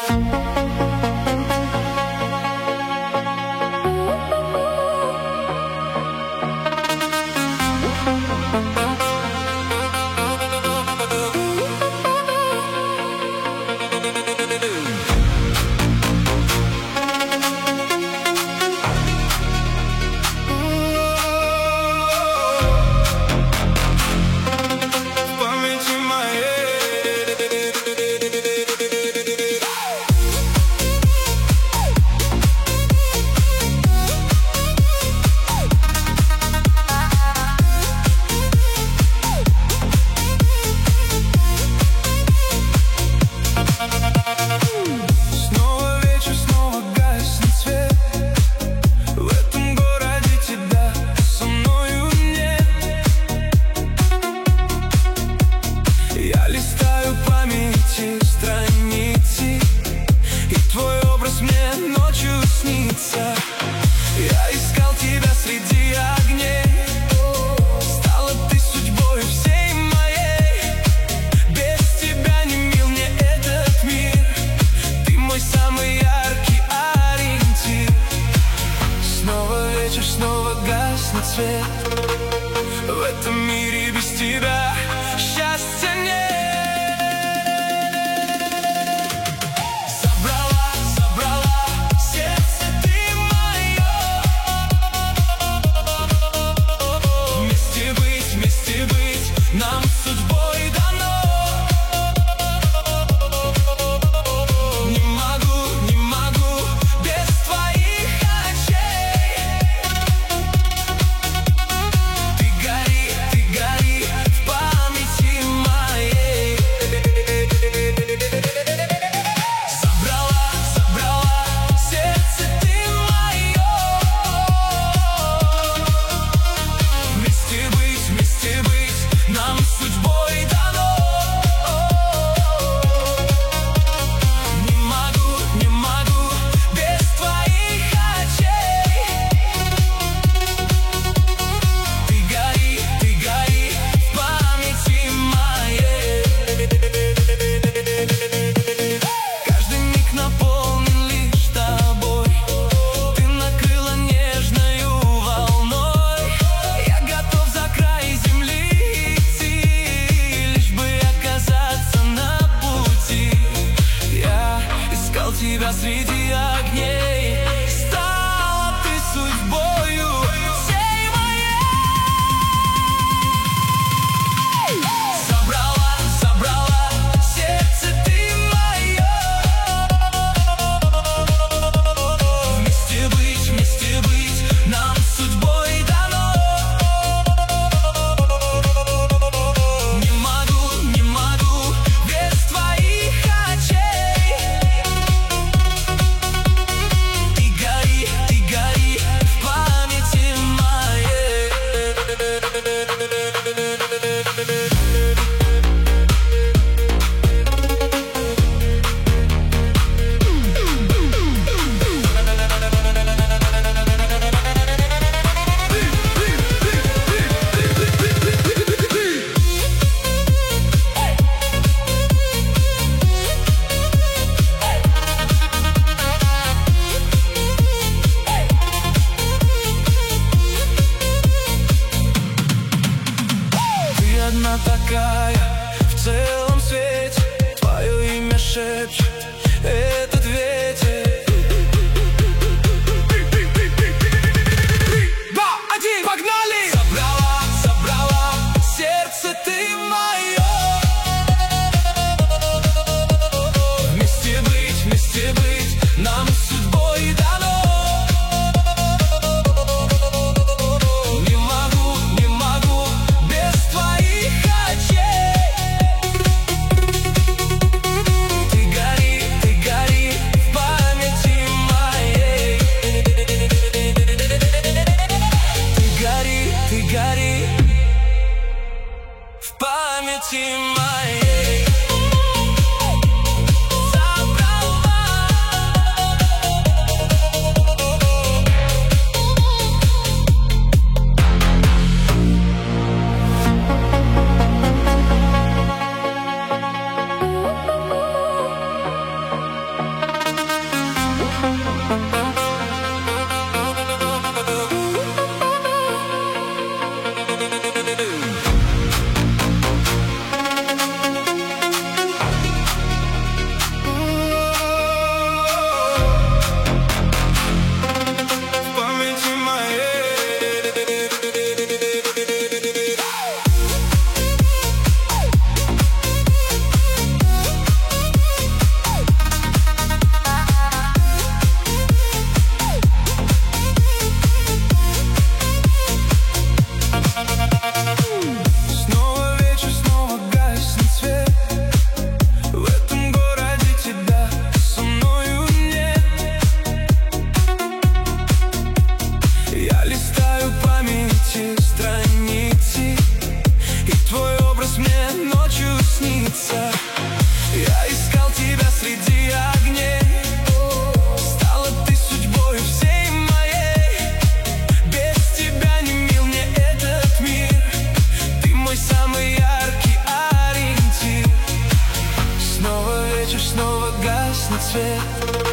В этом мире без тебя счастья нет. Забрала сердце ты мое. Вместе быть нам судьбой дано. Не могу без твоих очей. Ты гори в памяти моей. Забрала сердце ты мое. Вместе быть нам судьбой дано. Не могу без твоих очей. Ты гори в памяти моей. Каждый миг наполнен лишь тобой. Ты накрыла нежною волной. Я готов за край земли идти, лишь бы оказаться на пути. Я искал тебя среди огней. Стала ты судьбою всей моей. Забрала сердце ты мое. Вместе быть нам судьбой дано. Не могу без твоих очей. Ты гори в памяти моей. Ты одна такая в целом свете. Твое имя шепчет этот ветер. 3, 2, 1, погнали! Забрала сердце ты мое. Вместе быть нам судьбой дано. Не могу без твоих очей. Ты гори свет.